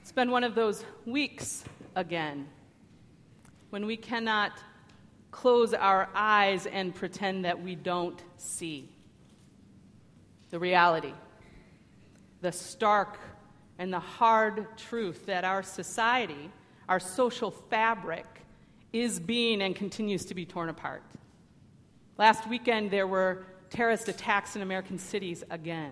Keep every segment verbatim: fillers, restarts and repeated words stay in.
It's been one of those weeks again when we cannot close our eyes and pretend that we don't see the reality, the stark and the hard truth that our society, our social fabric, is being and continues to be torn apart. Last weekend, there were terrorist attacks in American cities again.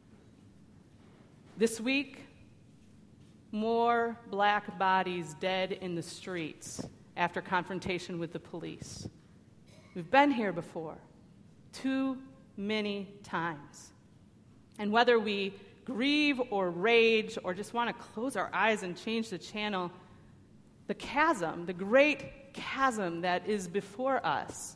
This week, more black bodies dead in the streets after confrontation with the police. We've been here before, too many times. And whether we grieve or rage or just want to close our eyes and change the channel, the chasm, the great chasm that is before us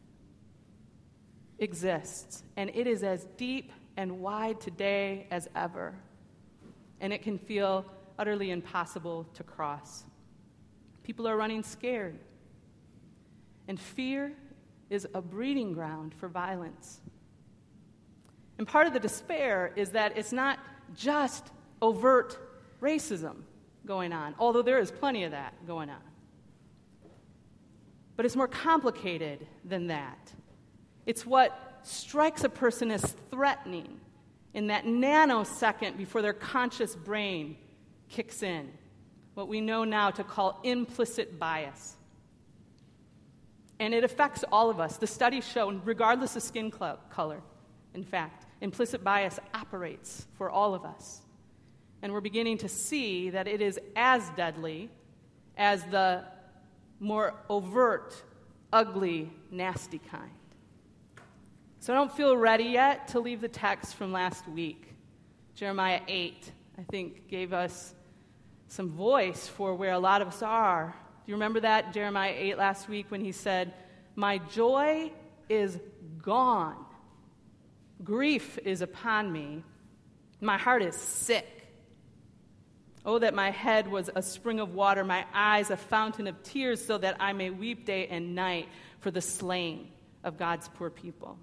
exists. And it is as deep and wide today as ever. And it can feel utterly impossible to cross. People are running scared. And fear is a breeding ground for violence. And part of the despair is that it's not just overt racism going on, although there is plenty of that going on. But it's more complicated than that. It's what strikes a person as threatening in that nanosecond before their conscious brain kicks in, what we know now to call implicit bias. And it affects all of us. The studies show, regardless of skin color, in fact, implicit bias operates for all of us. And we're beginning to see that it is as deadly as the more overt, ugly, nasty kind. So I don't feel ready yet to leave the text from last week. Jeremiah eight, I think, gave us some voice for where a lot of us are. Do you remember that, Jeremiah eight last week, when he said, "My joy is gone. Grief is upon me. My heart is sick. Oh, that my head was a spring of water, my eyes a fountain of tears, so that I may weep day and night for the slain of God's poor people."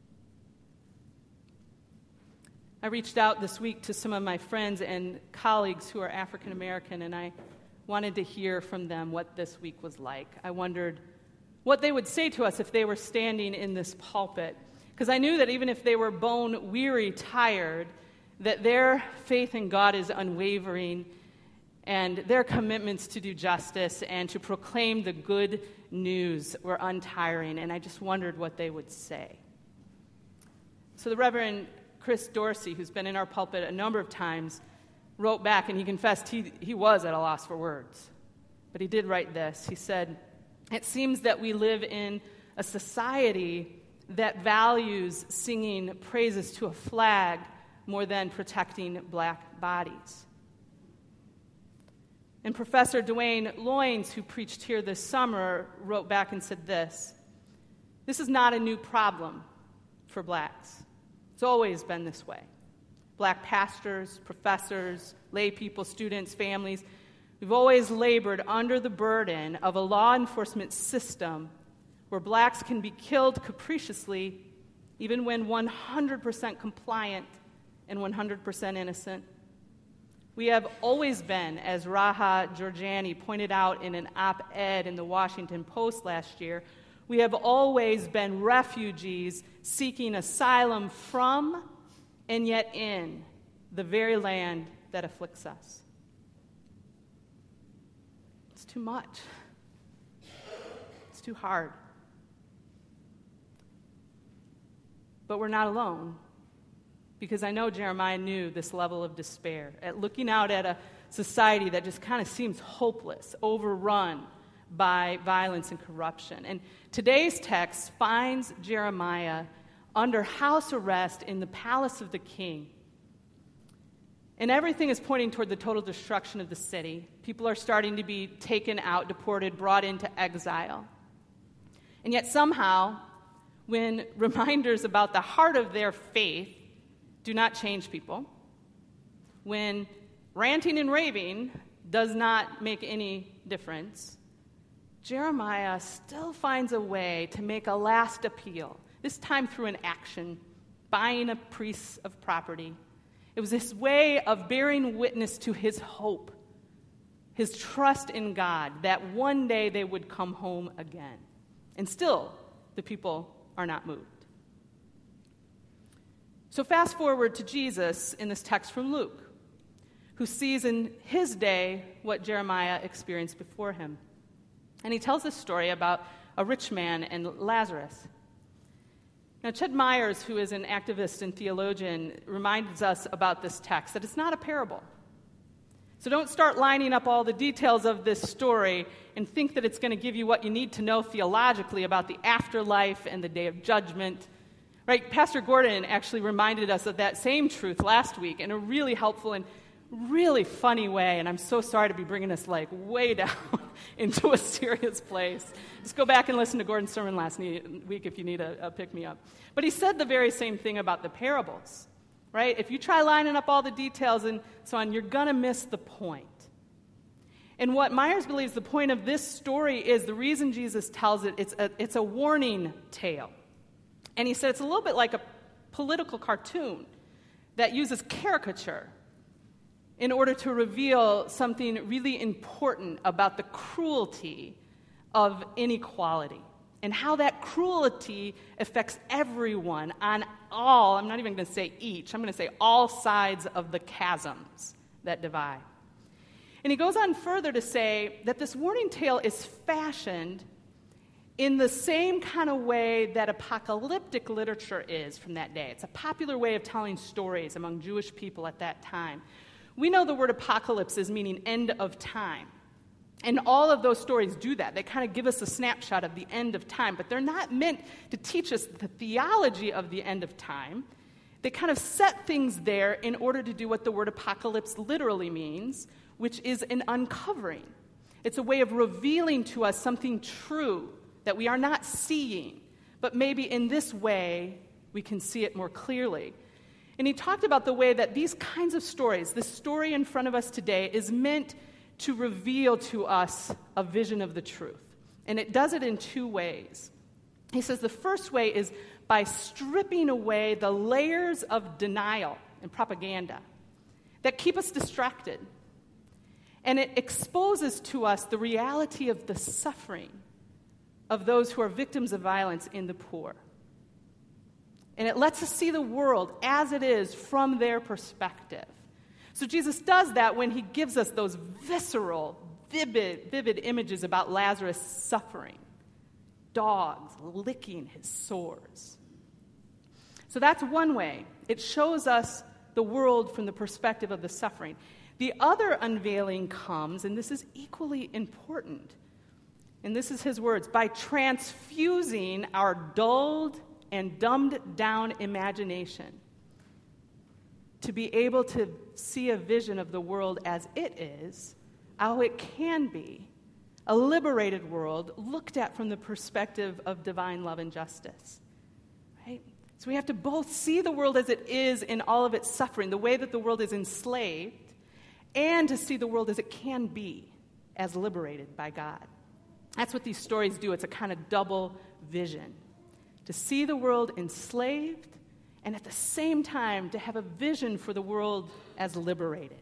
I reached out this week to some of my friends and colleagues who are African American, and I wanted to hear from them what this week was like. I wondered what they would say to us if they were standing in this pulpit, because I knew that even if they were bone-weary, tired, that their faith in God is unwavering, and their commitments to do justice and to proclaim the good news were untiring, and I just wondered what they would say. So the Reverend Chris Dorsey, who's been in our pulpit a number of times, wrote back, and he confessed he, he was at a loss for words. But he did write this. He said, "It seems that we live in a society that values singing praises to a flag more than protecting black bodies." And Professor Dwayne Loynes, who preached here this summer, wrote back and said this: "This is not a new problem for blacks. It's always been this way. Black pastors, professors, lay people, students, families, we've always labored under the burden of a law enforcement system where blacks can be killed capriciously even when one hundred percent compliant and one hundred percent innocent. We have always been, as Raha Georgiani pointed out in an op-ed in the Washington Post last year, we have always been refugees seeking asylum from and yet in the very land that afflicts us." It's too much. It's too hard. But we're not alone, because I know Jeremiah knew this level of despair at looking out at a society that just kind of seems hopeless, overrun by violence and corruption. And today's text finds Jeremiah under house arrest in the palace of the king. And everything is pointing toward the total destruction of the city. People are starting to be taken out, deported, brought into exile. And yet somehow, when reminders about the heart of their faith do not change people, when ranting and raving does not make any difference, Jeremiah still finds a way to make a last appeal, this time through an action, buying a piece of property. It was this way of bearing witness to his hope his trust in God, that one day they would come home again. And still, the people are not moved. So fast forward to Jesus in this text from Luke, who sees in his day what Jeremiah experienced before him. And he tells this story about a rich man and Lazarus. Now, Ched Myers, who is an activist and theologian, reminds us about this text, that it's not a parable. So don't start lining up all the details of this story and think that it's going to give you what you need to know theologically about the afterlife and the day of judgment. Right? Pastor Gordon actually reminded us of that same truth last week in a really helpful and really funny way, and I'm so sorry to be bringing us like way down into a serious place. Just go back and listen to Gordon's sermon last week if you need a, a pick-me-up. But he said the very same thing about the parables, right? If you try lining up all the details and so on, you're going to miss the point. And what Myers believes the point of this story is, the reason Jesus tells it, it's a, it's a warning tale. And he said it's a little bit like a political cartoon that uses caricature in order to reveal something really important about the cruelty of inequality and how that cruelty affects everyone on all, I'm not even going to say each, I'm going to say all sides of the chasms that divide. And he goes on further to say that this warning tale is fashioned in the same kind of way that apocalyptic literature is from that day. It's a popular way of telling stories among Jewish people at that time. We know the word apocalypse is meaning end of time. And all of those stories do that. They kind of give us a snapshot of the end of time, but they're not meant to teach us the theology of the end of time. They kind of set things there in order to do what the word apocalypse literally means, which is an uncovering. It's a way of revealing to us something true that we are not seeing, but maybe in this way we can see it more clearly. And he talked about the way that these kinds of stories, this story in front of us today, is meant to reveal to us a vision of the truth. And it does it in two ways. He says the first way is by stripping away the layers of denial and propaganda that keep us distracted. And it exposes to us the reality of the suffering of those who are victims of violence in the poor. And it lets us see the world as it is from their perspective. So Jesus does that when he gives us those visceral, vivid, vivid images about Lazarus' suffering. Dogs licking his sores. So that's one way. It shows us the world from the perspective of the suffering. The other unveiling comes, and this is equally important, and this is his words, by transfusing our dulled and dumbed down imagination to be able to see a vision of the world as it is, how it can be, a liberated world looked at from the perspective of divine love and justice. Right? So we have to both see the world as it is in all of its suffering, the way that the world is enslaved, and to see the world as it can be, as liberated by God. That's what these stories do. It's a kind of double vision. To see the world enslaved, and at the same time to have a vision for the world as liberated.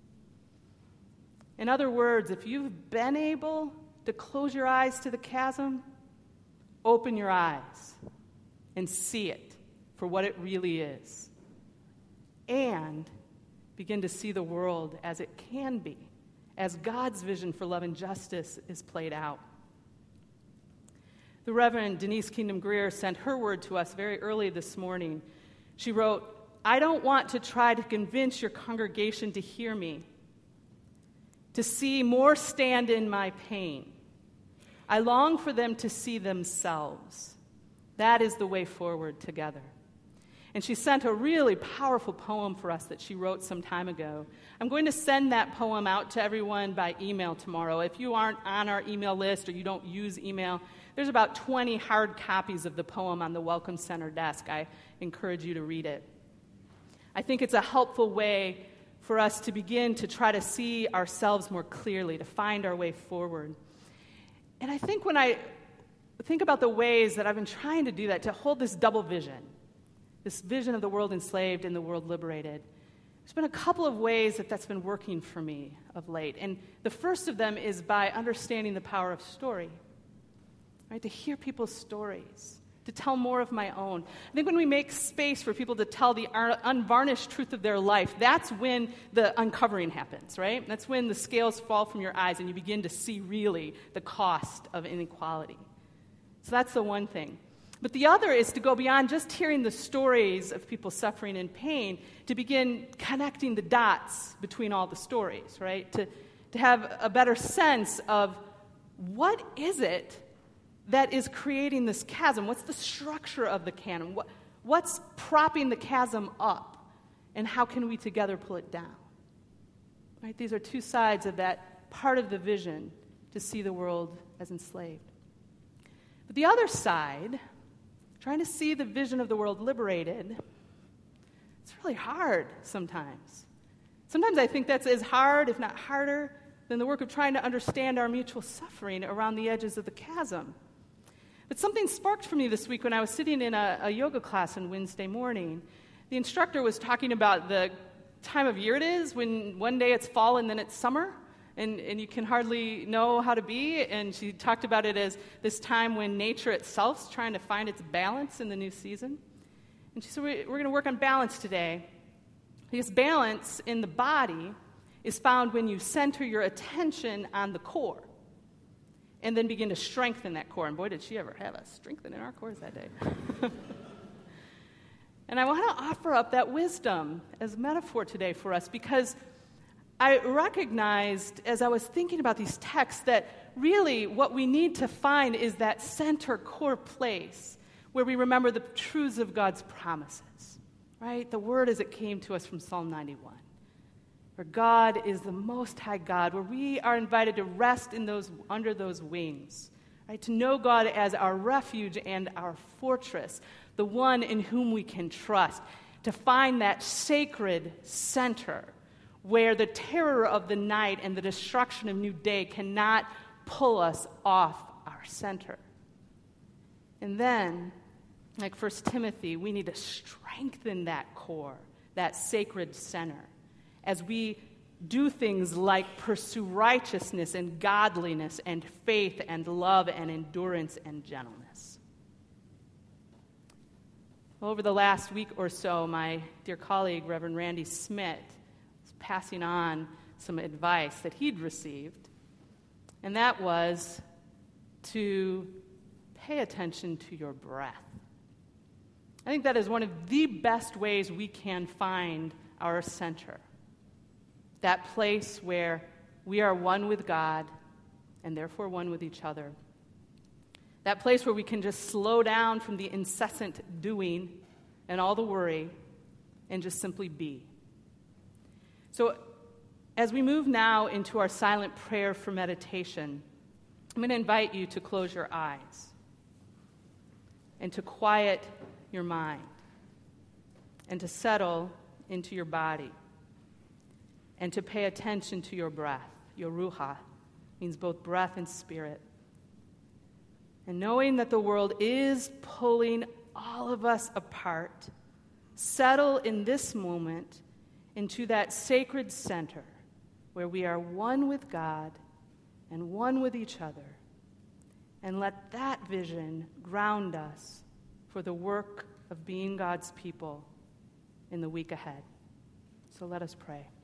In other words, if you've been able to close your eyes to the chasm, open your eyes and see it for what it really is. And begin to see the world as it can be, as God's vision for love and justice is played out. The Reverend Denise Kingdom Greer sent her word to us very early this morning. She wrote, "I don't want to try to convince your congregation to hear me, to see more stand in my pain. I long for them to see themselves. That is the way forward together." And she sent a really powerful poem for us that she wrote some time ago. I'm going to send that poem out to everyone by email tomorrow. If you aren't on our email list or you don't use email, there's about twenty hard copies of the poem on the Welcome Center desk. I encourage you to read it. I think it's a helpful way for us to begin to try to see ourselves more clearly, to find our way forward. And I think when I think about the ways that I've been trying to do that, to hold this double vision, this vision of the world enslaved and the world liberated, There's been a couple of ways that that's been working for me of late. And the first of them is by understanding the power of story, right? To hear people's stories, to tell more of my own. I think when we make space for people to tell the unvarnished truth of their life, that's when the uncovering happens, right? That's when the scales fall from your eyes and you begin to see really the cost of inequality. So that's the one thing. But the other is to go beyond just hearing the stories of people suffering and pain, to begin connecting the dots between all the stories, right? To, to have a better sense of what is it that is creating this chasm? What's the structure of the chasm? What, what's propping the chasm up? And how can we together pull it down? Right? These are two sides of that part of the vision to see the world as enslaved. But the other side, trying to see the vision of the world liberated, it's really hard sometimes. Sometimes I think that's as hard, if not harder, than the work of trying to understand our mutual suffering around the edges of the chasm. But something sparked for me this week when I was sitting in a, a yoga class on Wednesday morning. The instructor was talking about the time of year it is, when one day it's fall and then it's summer, and, and you can hardly know how to be. And she talked about it as this time when nature itself is trying to find its balance in the new season. And she said, we're going to work on balance today, because balance in the body is found when you center your attention on the core and then begin to strengthen that core. And boy, did she ever have us strengthening our cores that day. And I want to offer up that wisdom as metaphor today for us, because I recognized as I was thinking about these texts that really what we need to find is that center core place where we remember the truths of God's promises, right? The word as it came to us from Psalm ninety-one. Where God is the Most High God, where we are invited to rest in those under those wings, right? To know God as our refuge and our fortress, the one in whom we can trust, to find that sacred center where the terror of the night and the destruction of new day cannot pull us off our center. And then, like First Timothy, we need to strengthen that core, that sacred center, as we do things like pursue righteousness and godliness and faith and love and endurance and gentleness. Well, over the last week or so, my dear colleague, Reverend Randy Smith, was passing on some advice that he'd received, and that was to pay attention to your breath. I think that is one of the best ways we can find our center. That place where we are one with God and therefore one with each other. That place where we can just slow down from the incessant doing and all the worry and just simply be. So as we move now into our silent prayer for meditation, I'm going to invite you to close your eyes and to quiet your mind and to settle into your body. And to pay attention to your breath. Your ruha means both breath and spirit. And knowing that the world is pulling all of us apart, settle in this moment into that sacred center where we are one with God and one with each other. And let that vision ground us for the work of being God's people in the week ahead. So let us pray.